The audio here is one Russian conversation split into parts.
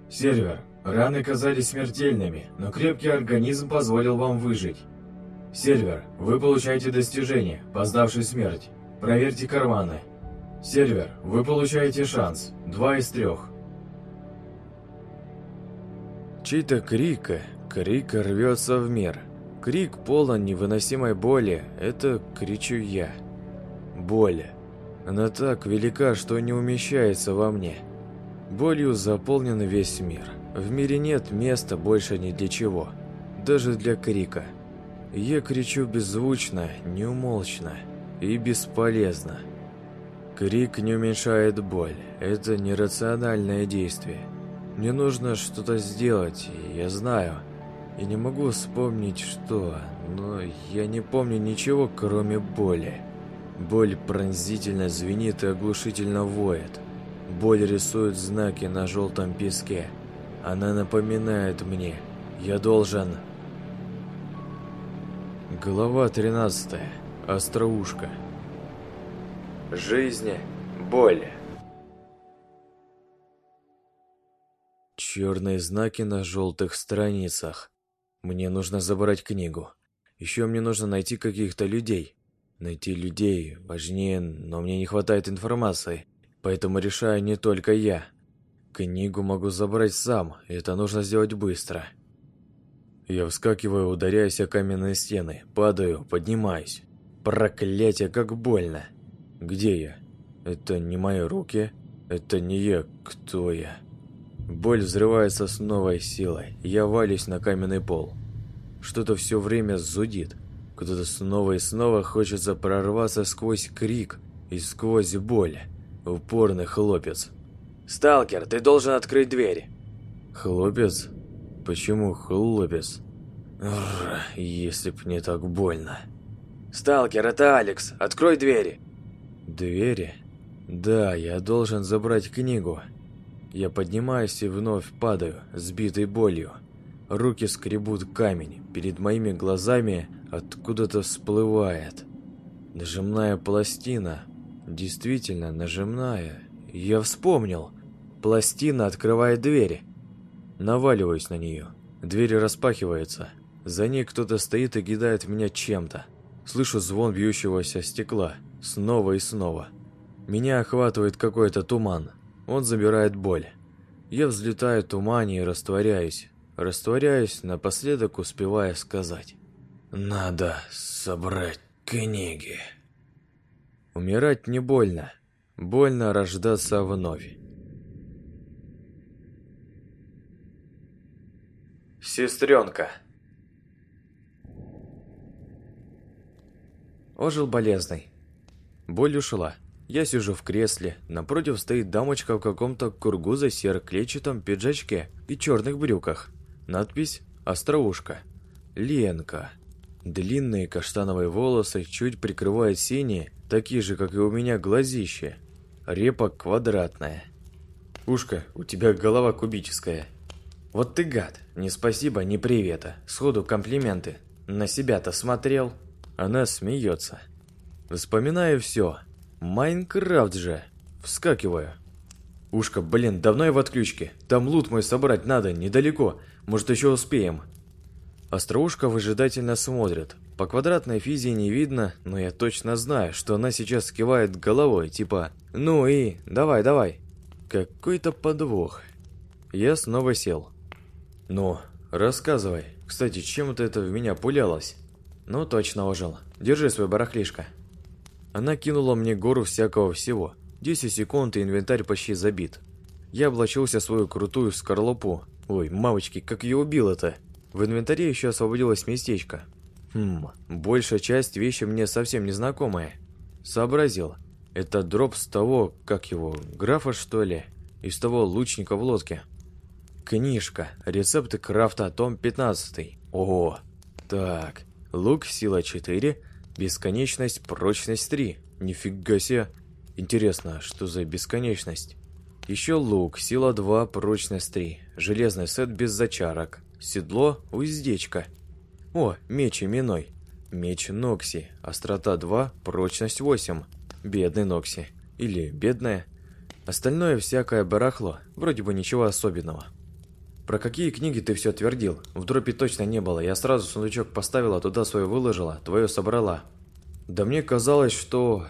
Сервер. Раны казались смертельными, но крепкий организм позволил вам выжить. Сервер. Вы получаете достижение, познавший смерть. Проверьте карманы. Сервер. Вы получаете шанс. 2 из 3. Чей-то крик рвется в мир. Крик полон невыносимой боли, это кричу я. Боль. Она так велика, что не умещается во мне. Болью заполнен весь мир. В мире нет места больше ни для чего. Даже для крика. Я кричу беззвучно, неумолчно и бесполезно. Крик не уменьшает боль. Это нерациональное действие. Мне нужно что-то сделать, и я знаю. Я не могу вспомнить что, но я не помню ничего, кроме боли. Боль пронзительно звенит и оглушительно воет. Боль рисует знаки на желтом песке. Она напоминает мне. Я должен... Глава 13. Остроушко. Жизнь. Боль. Черные знаки на желтых страницах. Мне нужно забрать книгу. Еще мне нужно найти каких-то людей. Найти людей важнее, но мне не хватает информации, поэтому решаю не только я. Книгу могу забрать сам, и это нужно сделать быстро. Я вскакиваю, ударяюсь о каменные стены, падаю, поднимаюсь. Проклятие, как больно. Где я? Это не мои руки, это не я, кто я? Боль взрывается с новой силой, я валюсь на каменный пол. Что-то все время зудит. Кто-то снова и снова хочется прорваться сквозь крик и сквозь боль. Упорный хлопец. «Сталкер, ты должен открыть дверь!» «Хлопец? Почему хлопец? Если б не так больно!» «Сталкер, это Алекс! Открой двери!» «Двери? Да, я должен забрать книгу!» Я поднимаюсь и вновь падаю, сбитый болью. Руки скребут камень, перед моими глазами откуда-то всплывает нажимная пластина. Действительно, нажимная. Я вспомнил. Пластина открывает двери. Наваливаюсь на нее. Дверь распахивается. За ней кто-то стоит и кидает в меня чем-то. Слышу звон бьющегося стекла. Снова и снова. Меня охватывает какой-то туман. Он забирает боль. Я взлетаю в тумане и растворяюсь. Растворяюсь, напоследок успевая сказать: «Надо собрать книги». Умирать не больно. Больно рождаться вновь. Сестренка. Ожил болезный. Боль ушла. Я сижу в кресле, напротив стоит дамочка в каком-то кургузо серо-клетчатом пиджачке и черных брюках. Надпись «Остроушко». Ленка. Длинные каштановые волосы чуть прикрывают синие, такие же, как и у меня, глазища. Репа квадратная. «Ушка, у тебя голова кубическая». «Вот ты гад, ни спасибо, ни привета, сходу комплименты. На себя-то смотрел?» Она смеется. Вспоминаю все. Майнкрафт же. Вскакиваю. «Ушка, блин, давно я в отключке. Там лут мой собрать надо, недалеко. Может, еще успеем». Остроушка выжидательно смотрит. По квадратной физии не видно, но я точно знаю, что она сейчас кивает головой, типа «Ну и, давай, давай». Какой-то подвох. Я снова сел. «Ну, рассказывай. Кстати, чем-то это в меня пулялось?» «Ну, точно ожил. Держи свой барахлишко». Она кинула мне гору всякого всего. 10 секунд, и инвентарь почти забит. Я облачился в свою крутую скорлупу. Ой, мамочки, как ее убило-то? В инвентаре еще освободилось местечко. Большая часть вещи мне совсем незнакомая. Сообразил. Это дроп с того, как его, графа что ли? Из того лучника в лодке. Книжка. Рецепты крафта, том 15. Ого. Так. Лук, сила 4. Бесконечность, прочность 3. Нифига себе. Интересно, что за бесконечность? Еще лук, сила 2, прочность 3. Железный сет без зачарок. Седло, уздечка. О, меч именной. Меч Нокси, острота 2, прочность 8. Бедный Нокси. Или бедная. Остальное всякое барахло, вроде бы ничего особенного. Про какие книги ты все твердил? В дропе точно не было. Я сразу сундучок поставила, туда свое выложила, твое собрала. Да мне казалось, что...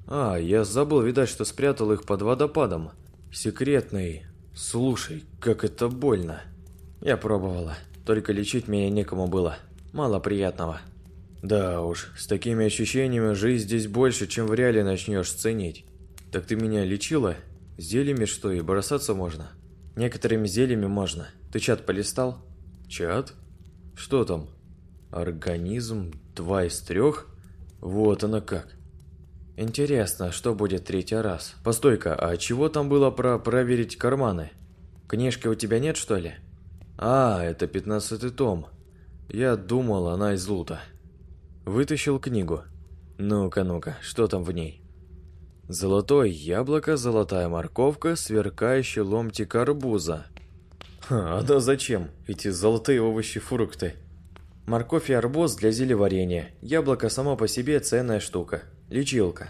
я забыл, видать, что спрятал их под водопадом. Секретный. Слушай, как это больно. Я пробовала. Только лечить меня некому было. Мало приятного. Да уж, с такими ощущениями жизнь здесь больше, чем в реале начнешь ценить. Так ты меня лечила? Зельями что, и бросаться можно? Некоторыми зельями можно. Ты чат полистал? Чат? Что там? Организм 2 из 3? Вот оно как. Интересно, что будет третий раз? Постой-ка, а чего там было про проверить карманы? Книжки у тебя нет, что ли? Это 15-й том. Я думал, она из лута. Вытащил книгу. Ну-ка, что там в ней? Золотое яблоко, золотая морковка, сверкающий ломтик арбуза. Да зачем? Эти золотые овощи, фрукты. Морковь и арбуз для зелеварения. Яблоко само по себе ценная штука. Лечилка.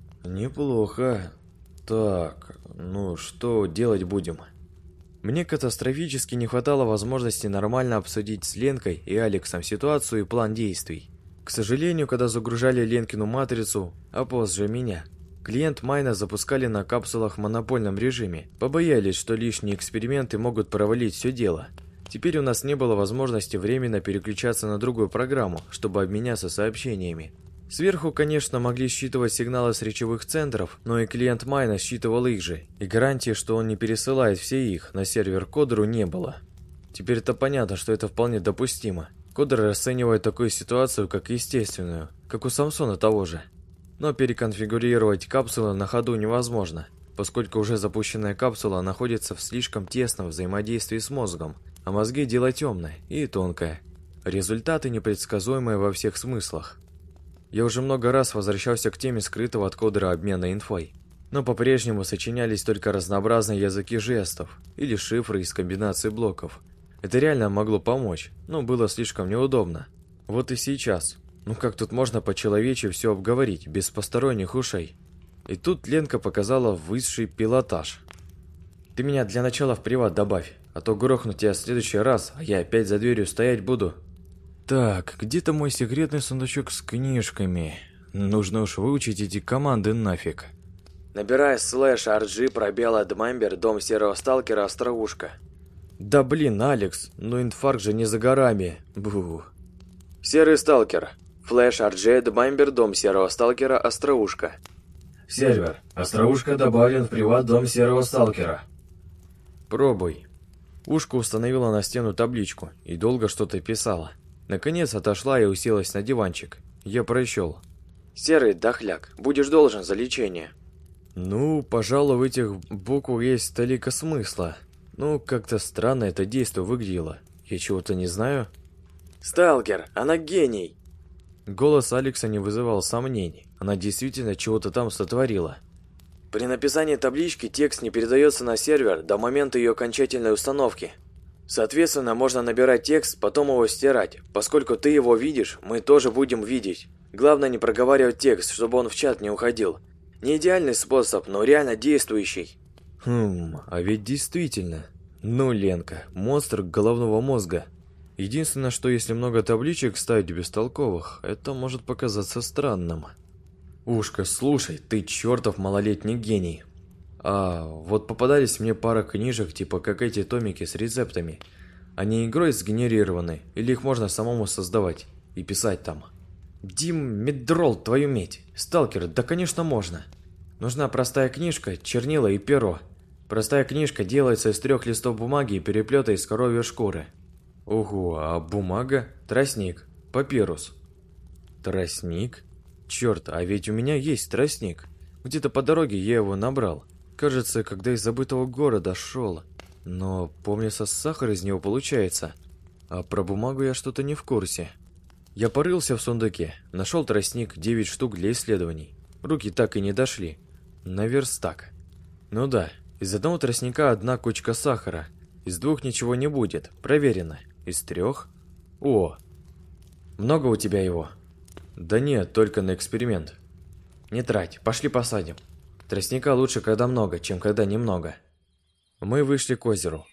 Неплохо. Так, что делать будем? Мне катастрофически не хватало возможности нормально обсудить с Ленкой и Алексом ситуацию и план действий. К сожалению, когда загружали Ленкину матрицу, а позже меня, клиент Майна запускали на капсулах в монопольном режиме. Побоялись, что лишние эксперименты могут провалить все дело. Теперь у нас не было возможности временно переключаться на другую программу, чтобы обменяться сообщениями. Сверху, конечно, могли считывать сигналы с речевых центров, но и клиент Майна считывал их же, и гарантии, что он не пересылает все их на сервер кодеру, не было. Теперь-то понятно, что это вполне допустимо. Кодер расценивает такую ситуацию как естественную, как у Самсона того же. Но переконфигурировать капсулы на ходу невозможно, поскольку уже запущенная капсула находится в слишком тесном взаимодействии с мозгом, а мозги дело темное и тонкое. Результаты непредсказуемые во всех смыслах. Я уже много раз возвращался к теме скрытого от кодера обмена инфой, но по-прежнему сочинялись только разнообразные языки жестов или шифры из комбинаций блоков. Это реально могло помочь, но было слишком неудобно. Вот и сейчас. Как тут можно по-человечьи все обговорить, без посторонних ушей? И тут Ленка показала высший пилотаж. Ты меня для начала в приват добавь, а то грохну тебя в следующий раз, а я опять за дверью стоять буду. Так, где-то мой секретный сундучок с книжками. Нужно уж выучить эти команды нафиг. Набирай /RG пробел Адмамбер, дом серого сталкера, остроушка. Да блин, Алекс, инфаркт же не за горами. Бу. Серый сталкер. /RG Адмамбер, дом серого сталкера, остроушка. Сервер. Остроушка добавлен в приват дом серого сталкера. Пробуй. Ушко установила на стену табличку и долго что-то писала. Наконец отошла и уселась на диванчик. Я прочел. Серый дохляк, будешь должен за лечение. Пожалуй, в этих буквах есть толика смысла. Как-то странно это действие выглядело. Я чего-то не знаю. Сталкер, она гений. Голос Алекса не вызывал сомнений. Она действительно чего-то там сотворила. При написании таблички текст не передается на сервер до момента ее окончательной установки. Соответственно, можно набирать текст, потом его стирать. Поскольку ты его видишь, мы тоже будем видеть. Главное не проговаривать текст, чтобы он в чат не уходил. Не идеальный способ, но реально действующий. А ведь действительно. Ленка, монстр головного мозга. Единственное, что если много табличек ставить бестолковых, это может показаться странным. Ушка, слушай, ты чертов малолетний гений. Вот попадались мне пара книжек, типа как эти томики с рецептами. Они игрой сгенерированы, или их можно самому создавать и писать там. Дим Медрол, твою медь. Сталкер, да конечно можно. Нужна простая книжка, чернила и перо. Простая книжка делается из 3 листов бумаги и переплета из коровьей шкуры. Ого, а бумага? Тростник, папирус. Тростник? Черт, а ведь у меня есть тростник. Где-то по дороге я его набрал. Кажется, когда из забытого города шел. Но, помнится, сахар из него получается. А про бумагу я что-то не в курсе. Я порылся в сундуке. Нашел тростник, 9 штук для исследований. Руки так и не дошли. На верстак. Да, из одного тростника 1 кучка сахара. Из 2 ничего не будет. Проверено. Из 3? О! Много у тебя его? Да нет, только на эксперимент. Не трать, пошли посадим. Тростника лучше, когда много, чем когда немного. Мы вышли к озеру.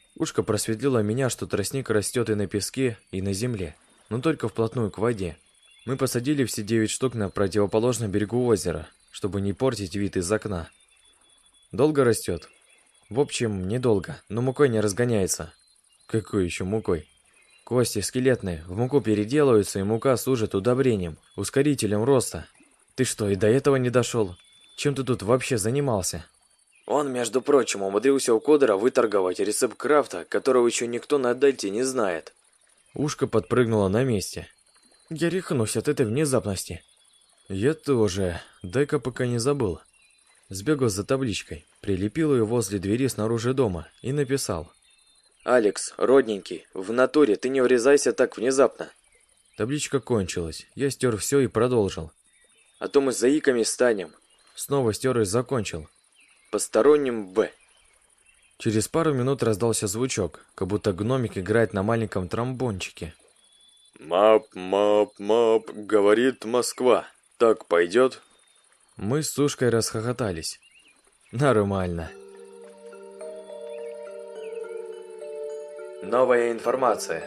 Ушко просветлило меня, что тростник растет и на песке, и на земле, но только вплотную к воде. Мы посадили все 9 штук на противоположном берегу озера, чтобы не портить вид из окна. Долго растет? В общем, недолго, но мукой не разгоняется. Какой еще мукой? Кости скелетные в муку переделываются, и мука служит удобрением, ускорителем роста. Ты что, и до этого не дошел? Чем ты тут вообще занимался? Он, между прочим, умудрился у Кодера выторговать рецепт крафта, которого еще никто на Дельте не знает. Ушко подпрыгнуло на месте. Я рехнусь от этой внезапности. Я тоже. Дай-ка пока не забыл. Сбегал за табличкой, прилепил ее возле двери снаружи дома и написал: «Алекс, родненький, в натуре ты не врезайся так внезапно». Табличка кончилась, я стер все и продолжил. «А то мы заиками станем». Снова стер и закончил. «Посторонним Б». Через пару минут раздался звучок, как будто гномик играет на маленьком тромбончике. «Мап, мап, мап, говорит Москва. Так пойдет?» Мы с Сушкой расхохотались. Нормально. Новая информация.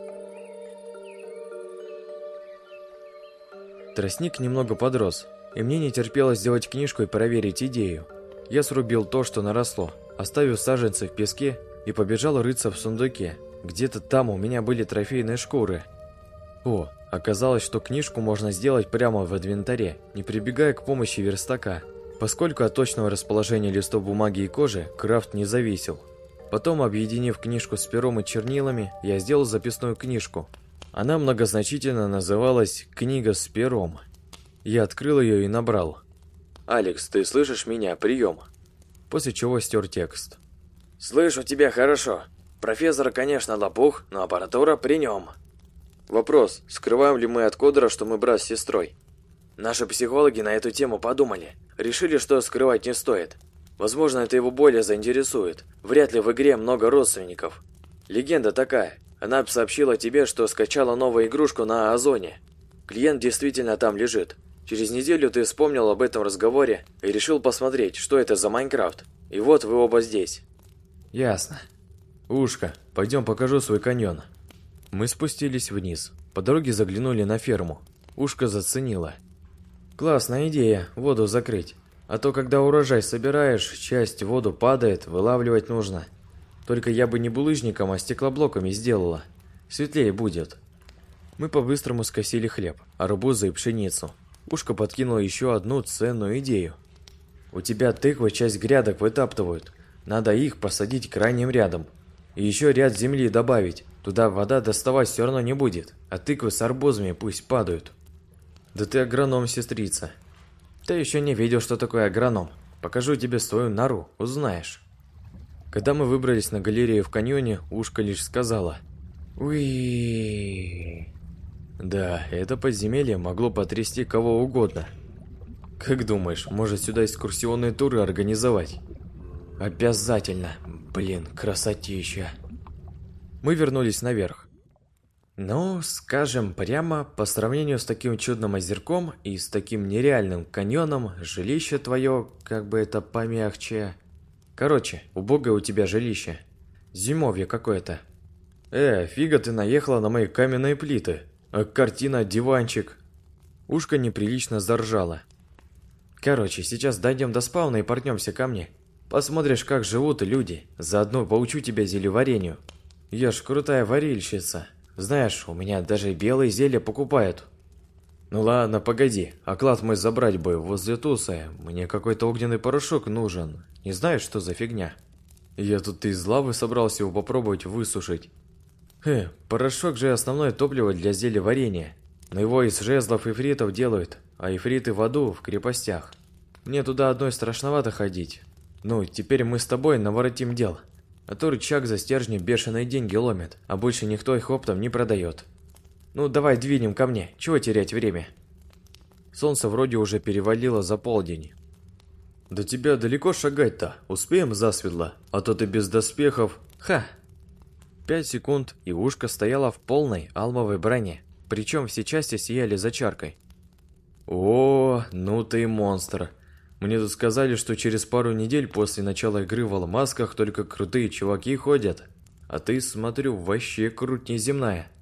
Тростник немного подрос, и мне не терпелось сделать книжку и проверить идею. Я срубил то, что наросло, оставив саженцы в песке и побежал рыться в сундуке. Где-то там у меня были трофейные шкуры. О, оказалось, что книжку можно сделать прямо в инвентаре, не прибегая к помощи верстака, поскольку от точного расположения листов бумаги и кожи крафт не зависел. Потом, объединив книжку с пером и чернилами, я сделал записную книжку. Она многозначительно называлась «Книга с пером». Я открыл ее и набрал: «Алекс, ты слышишь меня? Прием!» После чего стер текст. «Слышу тебя хорошо. Профессор, конечно, лопух, но аппаратура при нем. Вопрос, скрываем ли мы от Кодера, что мы брат с сестрой? Наши психологи на эту тему подумали. Решили, что скрывать не стоит. Возможно, это его более заинтересует. Вряд ли в игре много родственников. Легенда такая. Она сообщила тебе, что скачала новую игрушку на Озоне. Клиент действительно там лежит. Через неделю ты вспомнил об этом разговоре и решил посмотреть, что это за Майнкрафт. И вот вы оба здесь». «Ясно. Ушко, пойдем покажу свой каньон». Мы спустились вниз. По дороге заглянули на ферму. Ушко заценило. «Классная идея, воду закрыть. А то, когда урожай собираешь, часть в воду падает, вылавливать нужно. Только я бы не булыжником, а стеклоблоками сделала. Светлее будет». Мы по-быстрому скосили хлеб, арбузы и пшеницу. Ушко подкинуло еще одну ценную идею. «У тебя тыквы часть грядок вытаптывают. Надо их посадить крайним рядом. И еще ряд земли добавить. Туда вода доставать все равно не будет, а тыквы с арбузами пусть падают». «Да ты агроном, сестрица». «Ты еще не видел, что такое агроном. Покажу тебе свою нору, узнаешь». Когда мы выбрались на галерею в каньоне, Ушко лишь сказала: «Уи». Да, это подземелье могло потрясти кого угодно. Как думаешь, может сюда экскурсионные туры организовать? Обязательно. Блин, красотища. Мы вернулись наверх. Ну, скажем прямо, по сравнению с таким чудным озерком и с таким нереальным каньоном, жилище твое, как бы это помягче. Короче, убогое у тебя жилище. Зимовье какое-то. Фига ты наехала на мои каменные плиты. А картина, диванчик. Ушко неприлично заржало. Короче, сейчас дойдем до спауна и портнемся ко мне. Посмотришь, как живут люди. Заодно поучу тебя зелеварению. Я ж крутая варильщица. Знаешь, у меня даже белые зелья покупают. Ну ладно, погоди. Оклад мой забрать бы возле тусы. Мне какой-то огненный порошок нужен. Не знаешь, что за фигня? Я тут из лавы собрался его попробовать высушить. Порошок же основное топливо для зельеварения. Но его из жезлов и ифритов делают, а ифриты в аду в крепостях. Мне туда одной страшновато ходить. Ну, теперь мы с тобой наворотим дел. А то рычаг за стержни бешеные деньги ломит, а больше никто их оптом не продает. Ну, давай двинем ко мне, чего терять время? Солнце вроде уже перевалило за полдень. До тебя далеко шагать-то, успеем засветло, а то ты без доспехов. 5 секунд, и Ушко стояла в полной алмовой броне, причем все части сияли зачаркой. О, ну ты монстр. Мне тут сказали, что через пару недель после начала игры в алмазках только крутые чуваки ходят. А ты, смотрю, вообще круть неземная.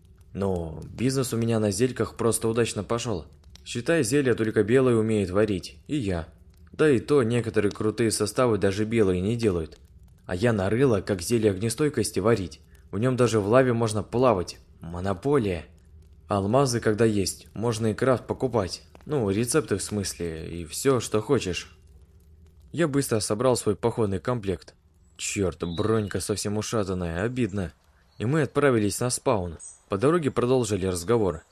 Ну, бизнес у меня на зельках просто удачно пошел. Считай, зелья только белые умеет варить, и я. Да и то некоторые крутые составы даже белые не делают. А я нарыла, как зелье огнестойкости варить. В нем даже в лаве можно плавать. Монополия. Алмазы, когда есть, можно и крафт покупать. Ну, рецепты в смысле, и все, что хочешь. Я быстро собрал свой походный комплект. Черт, бронька совсем ушатанная, обидно. И мы отправились на спаун. По дороге продолжили разговор.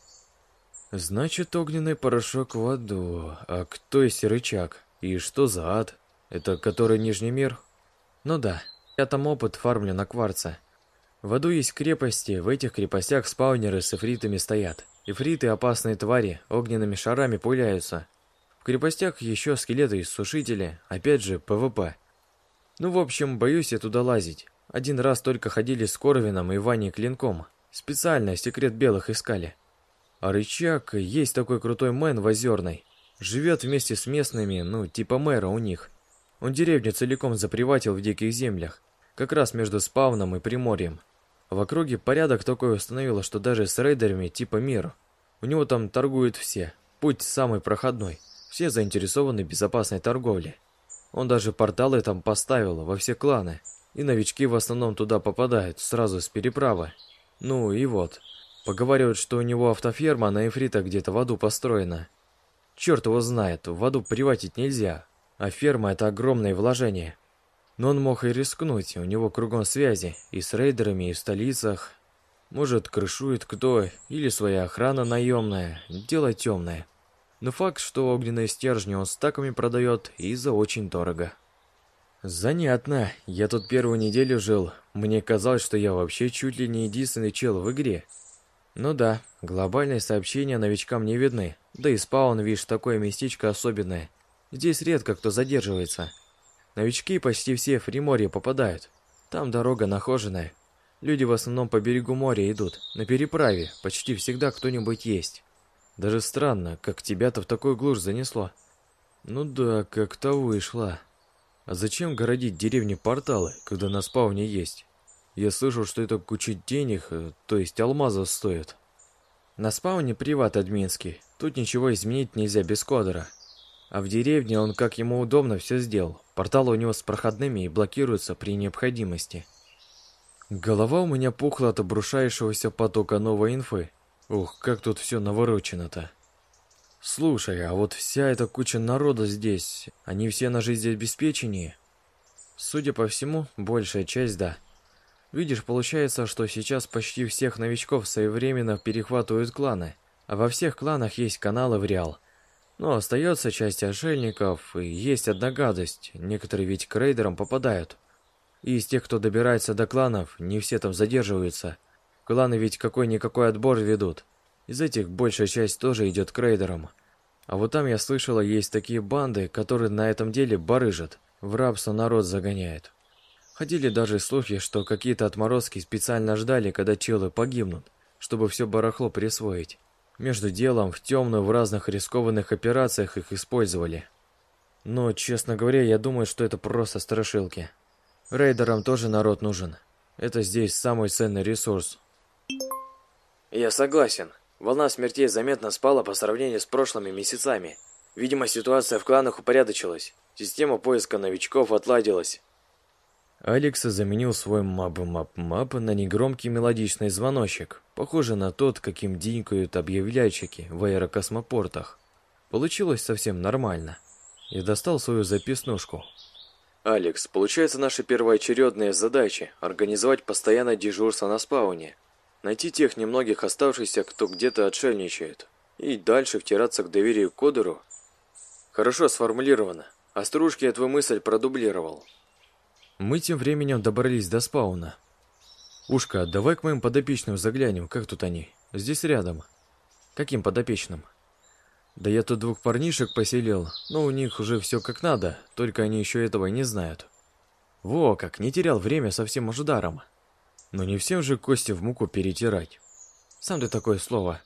Значит, огненный порошок в аду. А кто есть рычаг? И что за ад? Это который Нижний мир? Ну да, я там опыт фармлю на кварце. В аду есть крепости, в этих крепостях спаунеры с эфритами стоят. Эфриты опасные твари, огненными шарами пуляются. В крепостях еще скелеты-иссушители, опять же ПВП. Ну, в общем, боюсь я туда лазить. Один раз только ходили с Корвином и Ваней Клинком. Специально секрет белых искали. А рычаг, есть такой крутой мэн в Озерной. Живет вместе с местными, ну, типа мэра у них. Он деревню целиком заприватил в диких землях. Как раз между спавном и Приморьем. В округе порядок такой установил, что даже с рейдерами типа мир. У него там торгуют все. Путь самый проходной. Все заинтересованы в безопасной торговле. Он даже порталы там поставил во все кланы. И новички в основном туда попадают сразу с переправы. Ну и вот. Поговаривают, что у него автоферма на эфритах где-то в аду построена. Черт его знает, в аду приватить нельзя. А ферма — это огромное вложение. Но он мог и рискнуть, у него кругом связи. И с рейдерами, и в столицах. Может, крышует кто, или своя охрана наемная. Дело темное. Но факт, что огненные стержни он стаками продает и за очень дорого. Занятно. Я тут первую неделю жил. Мне казалось, что я вообще чуть ли не единственный чел в игре. Ну да, глобальные сообщения новичкам не видны. Да и спаун, видишь, такое местечко особенное. Здесь редко кто задерживается. Новички почти все в Приморье попадают. Там дорога нахоженная. Люди в основном по берегу моря идут. На переправе почти всегда кто-нибудь есть. Даже странно, как тебя-то в такую глушь занесло. Ну да, как-то вышло. А зачем городить деревни порталы, когда на спауне есть? Я слышал, что это куча денег, то есть алмазов стоит. На спауне приват админский. Тут ничего изменить нельзя без кодера. А в деревне он как ему удобно все сделал. Порталы у него с проходными и блокируются при необходимости. Голова у меня пухла от обрушающегося потока новой инфы. Ух, как тут все наворочено-то. Слушай, а вот вся эта куча народа здесь, они все на жизнеобеспечении? Судя по всему, большая часть да. Видишь, получается, что сейчас почти всех новичков своевременно перехватывают кланы, а во всех кланах есть каналы в Реал. Но остается часть отшельников, и есть одна гадость, некоторые ведь к рейдерам попадают. И из тех, кто добирается до кланов, не все там задерживаются. Кланы ведь какой-никакой отбор ведут. Из этих большая часть тоже идет к рейдерам. А вот там, я слышала, есть такие банды, которые на этом деле барыжат, в рабство народ загоняют. Ходили даже слухи, что какие-то отморозки специально ждали, когда челы погибнут, чтобы все барахло присвоить. Между делом, в темную, в разных рискованных операциях их использовали. Но, честно говоря, я думаю, что это просто страшилки. Рейдерам тоже народ нужен. Это здесь самый ценный ресурс. Я согласен. Волна смертей заметно спала по сравнению с прошлыми месяцами. Видимо, ситуация в кланах упорядочилась. Система поиска новичков отладилась. Алекс заменил свой мап на негромкий мелодичный звоночек, похожий на тот, каким динькают объявляльщики в аэрокосмопортах. Получилось совсем нормально. Я достал свою записнушку. «Алекс, получается, наша первоочередная задача – организовать постоянное дежурство на спауне. Найти тех немногих оставшихся, кто где-то отшельничает. И дальше втираться к доверию к кодеру». «Хорошо сформулировано. Острушки я твою мысль продублировал». Мы тем временем добрались до спауна. «Ушка, давай к моим подопечным заглянем, как тут они? Здесь рядом». «Каким подопечным?» «Да я тут двух парнишек поселил, но у них уже все как надо, только они еще этого не знают». «Во как, не терял время совсем уж даром». «Но не всем же кости в муку перетирать». «Сам ты такое слово».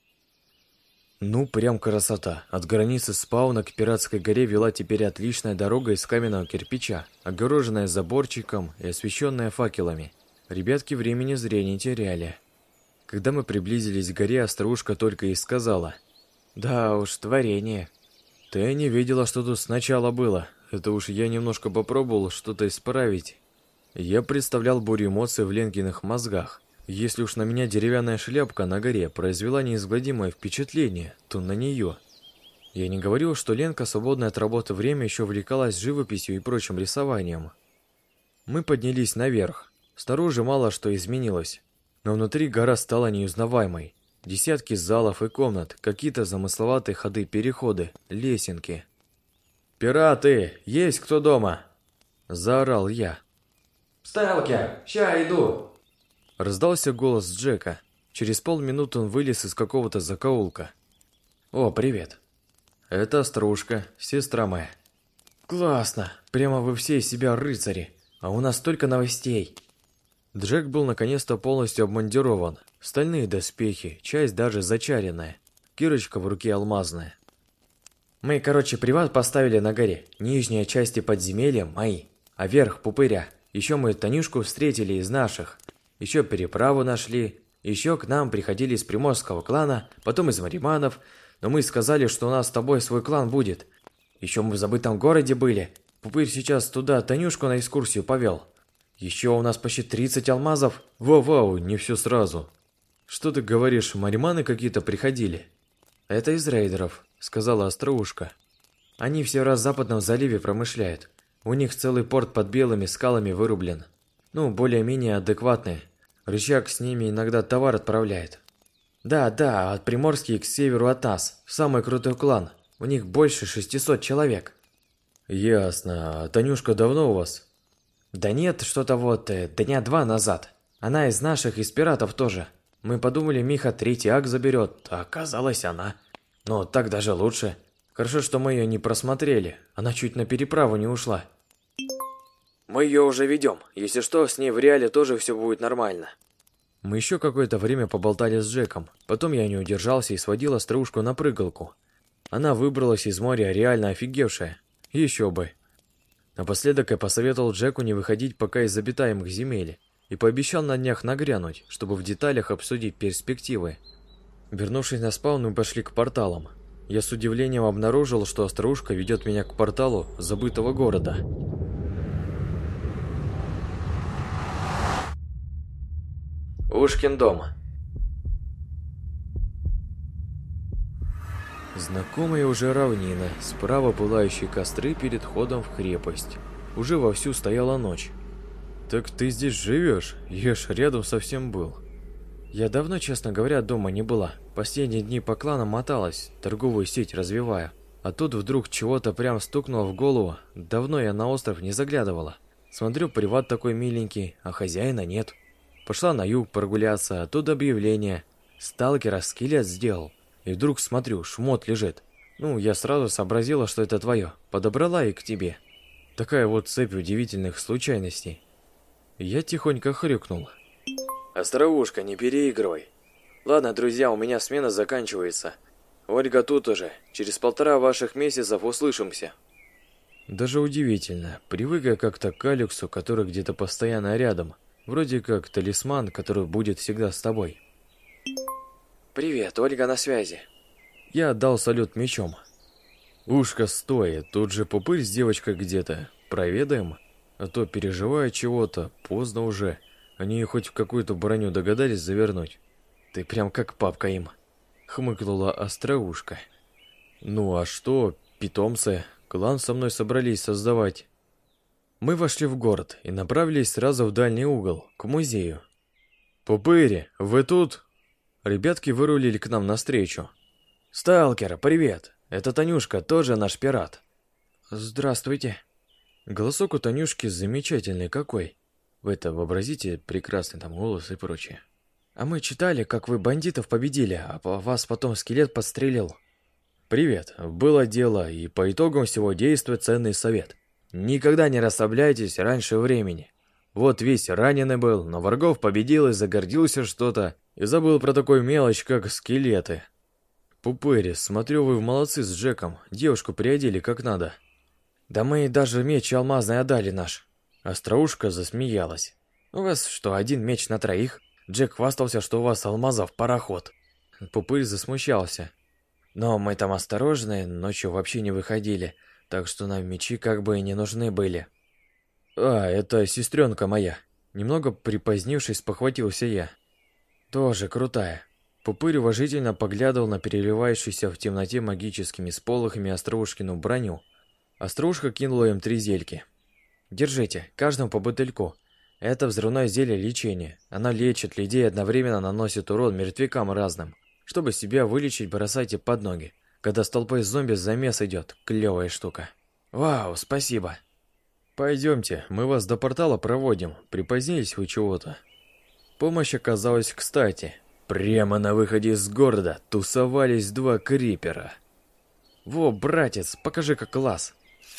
Ну, прям красота. От границы спауна к Пиратской горе вела теперь отличная дорога из каменного кирпича, огороженная заборчиком и освещенная факелами. Ребятки времени зря не теряли. Когда мы приблизились к горе, Остроушка только и сказала: «Да уж, творение». «Ты не видела, что тут сначала было. Это уж я немножко попробовал что-то исправить». Я представлял бурю эмоций в Ленкиных мозгах. Если уж на меня деревянная шляпка на горе произвела неизгладимое впечатление, то на нее. Я не говорил, что Ленка, свободное от работы время, еще увлекалась живописью и прочим рисованием. Мы поднялись наверх. Снаружи мало что изменилось, но внутри гора стала неузнаваемой. Десятки залов и комнат, какие-то замысловатые ходы-переходы, лесенки. «Пираты, есть кто дома?» – заорал я. «Сталкер, ща иду!» Раздался голос Джека. Через полминуты он вылез из какого-то закоулка. «О, привет. Это Острушка, сестра моя». «Классно! Прямо вы все из себя рыцари, а у нас столько новостей!» Джек был наконец-то полностью обмундирован. Стальные доспехи, часть даже зачаренная. Кирочка в руке алмазная. «Мы, приват поставили на горе. Нижняя часть подземелья мои, а верх пупыря. Еще мы Танюшку встретили из наших. Еще переправу нашли. Еще к нам приходили из приморского клана, потом из мариманов. Но мы сказали, что у нас с тобой свой клан будет. Еще мы в забытом городе были. Пупырь сейчас туда Танюшку на экскурсию повел. Еще у нас почти 30 алмазов». Вау, не все сразу. Что ты говоришь, мариманы какие-то приходили? «Это из рейдеров», — сказала Остроушка. «Они в северо-западном заливе промышляют. У них целый порт под белыми скалами вырублен. Ну, более-менее адекватный. Рычаг с ними иногда товар отправляет. Да, от Приморских к северу от нас, самый крутой клан. У них больше 600 человек». «Ясно. А Танюшка давно у вас?» «Да нет, что-то дня 2 назад. Она из наших, из пиратов тоже. Мы подумали, Миха 3-й акт заберет, а оказалась она. Но так даже лучше. Хорошо, что мы ее не просмотрели. Она чуть на переправу не ушла». «Мы ее уже ведем. Если что, с ней в реале тоже все будет нормально». Мы еще какое-то время поболтали с Джеком. Потом я не удержался и сводил Остроушку на прыгалку. Она выбралась из моря реально офигевшая. Еще бы. Напоследок я посоветовал Джеку не выходить пока из обитаемых земель и пообещал на днях нагрянуть, чтобы в деталях обсудить перспективы. Вернувшись на спаун, мы пошли к порталам. Я с удивлением обнаружил, что Остроушка ведет меня к порталу забытого города. Ушкин дом. Знакомая уже равнина, справа пылающие костры перед входом в крепость. Уже вовсю стояла ночь. «Так ты здесь живешь? Я ж рядом совсем был». Я давно, честно говоря, дома не была. Последние дни по кланам моталась, торговую сеть развивая. А тут вдруг чего-то прям стукнуло в голову. Давно я на остров не заглядывала. Смотрю, приват такой миленький, а хозяина нет. Пошла на юг прогуляться, а тут объявление. Сталкера скелет сделал. И вдруг смотрю, шмот лежит. Ну, я сразу сообразила, что это твое. Подобрала и к тебе. Такая вот цепь удивительных случайностей. Я тихонько хрюкнул. «Остроушка, не переигрывай. Ладно, друзья, у меня смена заканчивается. Ольга тут уже. Через 1,5 ваших месяцев услышимся». Даже удивительно. Привык я как-то к Алексу, который где-то постоянно рядом. Вроде как талисман, который будет всегда с тобой. «Привет, Ольга на связи». Я отдал салют мечом. «Ушка, стой, тут же Пупырь с девочкой где-то. Проведаем? А то переживаю чего-то, поздно уже. Они хоть в какую-то броню догадались завернуть». «Ты прям как папка им», — хмыкнула Остроушка. «Ну а что, питомцы, клан со мной собрались создавать». Мы вошли в город и направились сразу в дальний угол, к музею. «Пупыри, вы тут?» Ребятки вырулили к нам навстречу. «Сталкер, привет! Это Танюшка, тоже наш пират». «Здравствуйте». Голосок у Танюшки замечательный какой. Вы это вообразите, прекрасный там голос и прочее. «А мы читали, как вы бандитов победили, а вас потом скелет подстрелил». «Привет, было дело, и по итогам всего действует ценный совет. Никогда не расслабляйтесь раньше времени. Вот весь раненый был, но врагов победил и загордился что-то, и забыл про такую мелочь, как скелеты. Пупыри, смотрю, вы молодцы с Джеком, девушку приодели как надо». «Да мы даже меч алмазный отдали наш». Остроушка засмеялась. У вас что, один меч на троих? Джек хвастался, что у вас алмазов пароход. Пупырь засмущался. Но мы там осторожные, ночью вообще не выходили, так что нам мечи как бы и не нужны были. А, это сестренка моя. Немного припозднившись, похватился я. Тоже крутая. Пупырь уважительно поглядывал на переливающуюся в темноте магическими сполохами Остроушкину броню. Остроушка кинула им 3 зельки. Держите, каждому по бутыльку. Это взрывное зелье лечения. Оно лечит людей и одновременно наносит урон мертвякам разным. Чтобы себя вылечить, бросайте под ноги. Когда с толпой зомби замес идет, клевая штука. Вау, спасибо. Пойдемте, мы вас до портала проводим. Припозднились вы чего-то. Помощь оказалась кстати. Прямо на выходе из города тусовались 2 крипера. Во, братец, покажи-ка класс.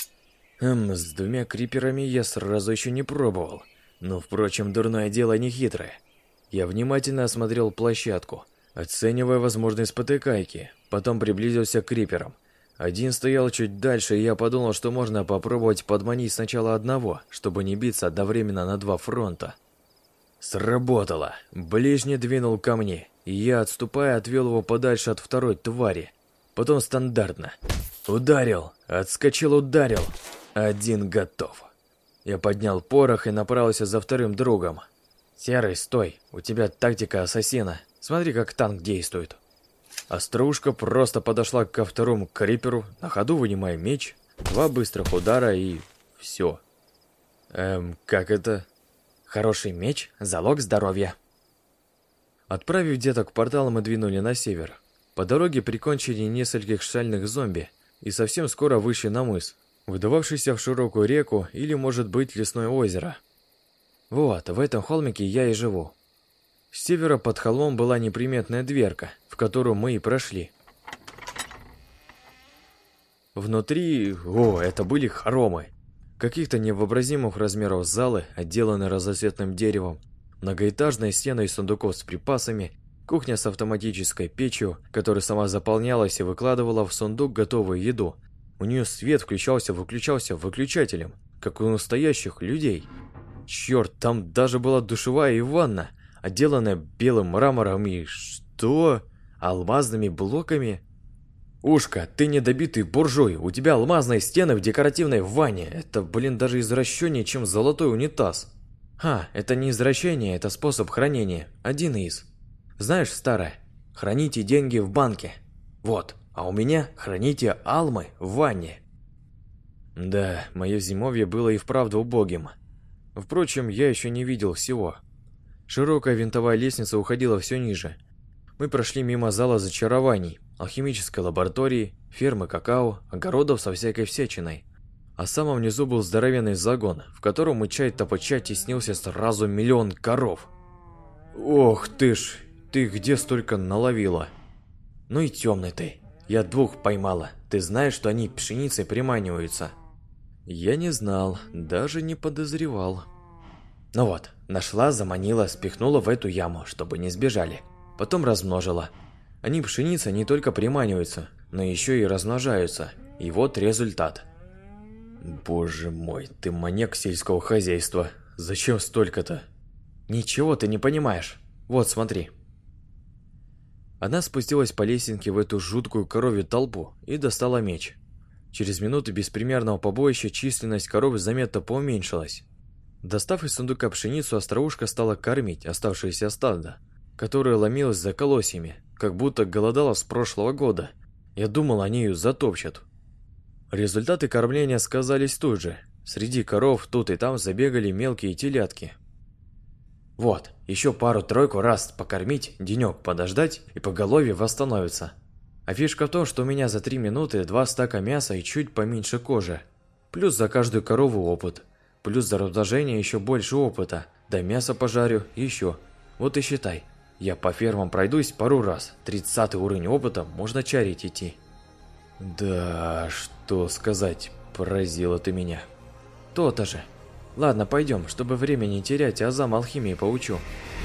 С 2 криперами я сразу еще не пробовал. Но, впрочем, дурное дело не хитрое. Я внимательно осмотрел площадку, оценивая возможные спотыкайки. Потом приблизился к криперам. Один стоял чуть дальше, и я подумал, что можно попробовать подманить сначала одного, чтобы не биться одновременно на 2 фронта. Сработало. Ближний двинул ко мне, и я, отступая, отвел его подальше от второй твари. Потом стандартно. Ударил, отскочил, ударил. Один готов. Я поднял порох и направился за вторым другом. Серый, стой, у тебя тактика ассасина. Смотри, как танк действует. Остроушка просто подошла ко второму криперу, на ходу вынимая меч, 2 быстрых удара и все. Как это? Хороший меч – залог здоровья. Отправив деток к порталу, мы двинули на север. По дороге прикончили нескольких шальных зомби и совсем скоро вышли на мыс, выдававшийся в широкую реку или, может быть, лесное озеро. Вот, в этом холмике я и живу. С севера под холмом была неприметная дверка, в которую мы и прошли. Внутри, это были хоромы. Каких-то невообразимых размеров залы, отделанные разноцветным деревом, многоэтажная стена из сундуков с припасами, кухня с автоматической печью, которая сама заполнялась и выкладывала в сундук готовую еду. У нее свет включался-выключался выключателем, как у настоящих людей. Черт, там даже была душевая и ванна, отделанная белым мрамором и... что? Алмазными блоками? Ушка, ты недобитый буржуй, у тебя алмазные стены в декоративной ванне. Это, даже извращеннее, чем золотой унитаз. Это не извращение, это способ хранения. Один из. Знаешь, старое, храните деньги в банке. Вот, а у меня храните алмы в ванне. Да, мое зимовье было и вправду убогим. Впрочем, я еще не видел всего. Широкая винтовая лестница уходила все ниже. Мы прошли мимо зала зачарований, алхимической лаборатории, фермы какао, огородов со всякой всячиной. А в самом низу был здоровенный загон, в котором мыча и топоча теснился сразу 1 000 000 коров. Ох ты ж, ты где столько наловила? Ну и темный ты. Я 2 поймала. Ты знаешь, что они пшеницей приманиваются? Я не знал, даже не подозревал. Ну вот, нашла, заманила, спихнула в эту яму, чтобы не сбежали. Потом размножила. Они пшеницей не только приманиваются, но еще и размножаются. И вот результат. Боже мой, ты маньяк сельского хозяйства. Зачем столько-то? Ничего ты не понимаешь. Вот, смотри. Она спустилась по лесенке в эту жуткую коровью толпу и достала меч. Через минуту беспримерного побоища численность коров заметно поуменьшилась. Достав из сундука пшеницу, Остроушка стала кормить оставшееся стадо, которое ломилось за колосьями, как будто голодало с прошлого года. Я думал, они ее затопчут. Результаты кормления сказались тут же. Среди коров тут и там забегали мелкие телятки. Вот, еще пару-тройку раз покормить, денек подождать, и поголовье восстановится. А фишка в том, что у меня за 3 минуты 2 стака мяса и чуть поменьше кожи. Плюс за каждую корову опыт. Плюс за размножение еще больше опыта. Да мясо пожарю еще. Вот и считай. Я по фермам пройдусь пару раз. 30-й уровень опыта, можно чарить идти. Да, что сказать, поразила ты меня. То-то же. Ладно, пойдем, чтобы время не терять, азам алхимии поучу.